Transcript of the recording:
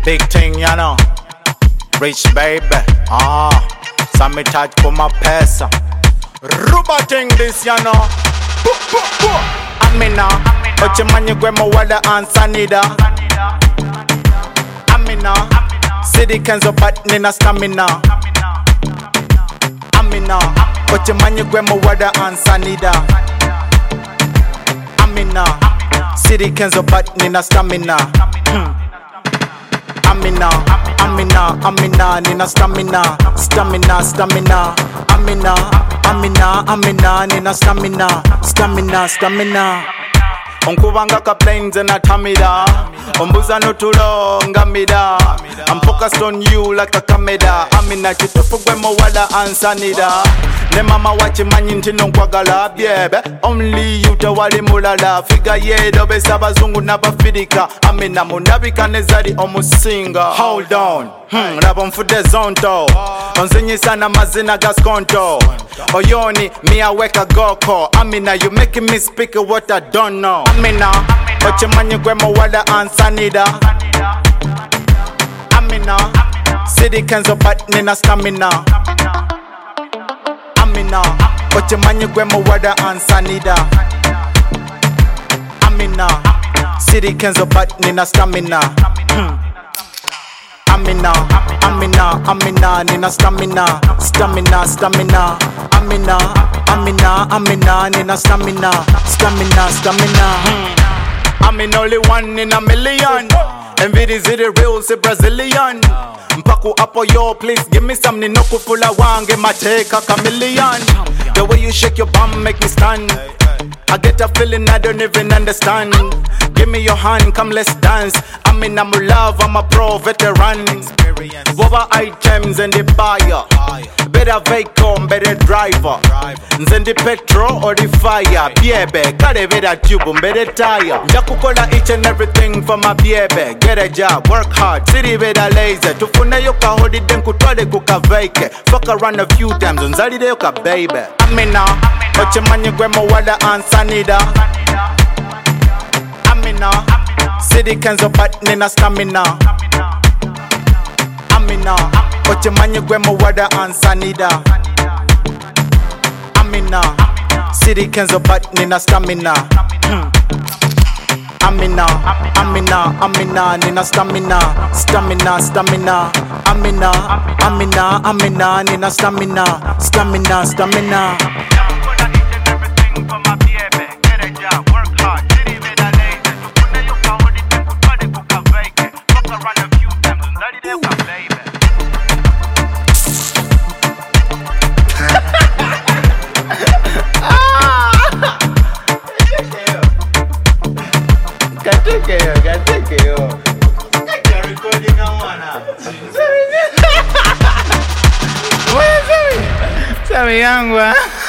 Big thing, you know. Rich baby. Sami touch for my pesa. Ruba thing this, you know. Amina. Ochimanyi gwe wada ansanida. Amina. City Kenzo but nina stamina. Amina. Ochimanyi gwe wada ansanida. Amina. City Kenzo but nina stamina. Amina, Amina, Amina, nina stamina, stamina, stamina. Amina, Amina, Amina, nina stamina, stamina, stamina. Onkubanga ka planes and atamida. Ombuza no tulo ngamida. I'm focused on you like a camera. Amina chitufu gwe mo wada ansanida. Ne mama wachi manyi ntino nkwagala byebe. Only you tewali mulala. Figa yedo besa bazungu nabafidika. Amina munabika nezari omusinga. Hold on, rabo mfude zonto. Onzinyisa na mazina gaskonto. Oyoni mi aweka goko. Amina you making me speak what I don't know. Amina, ochimanyi gwe mo wada ansanida. Amina, City Kenzo but nina stamina. Amina, ochimanyi gwe mo wada ansanida. Amina, City Kenzo but nina stamina. Amina, Amina, Amina, nina stamina, stamina, stamina. Amina, Amina, Amina, nina stamina, stamina, stamina. I'm in only one in a million. Envy is the real, say Brazilian. Mpaku apo yo, please give me some ninoku full of wange, ma take a chameleon. The way you shake your bum make me stun. I get a feeling I don't even understand. Give me your hand, come let's dance. I'm in a love, I'm a pro veteran. Boba items and the buyer. Better vehicle, better driver. Nzendi petrol or the fire. Biebe, kare better tube, better tire. Jakukola each and everything for my biebe. Get a job, work hard, city better lazy. Tufune yoka hold it then kutwale kuka veke. Fuck around a few times, unzali de yoka baby. Amina, ochimanyi gwe mo wada ansanida. Amina, City Kenzo but nina stamina. Amina, ochimanyi gwe mo wada ansanida. Amina, City Kenzo but nina stamina. Amina, Amina, Amina, nina stamina, stamina, stamina. Amina, Amina, Amina, nina stamina, stamina, stamina. Kateke yo. Kaya recording na wana. Sabi yangu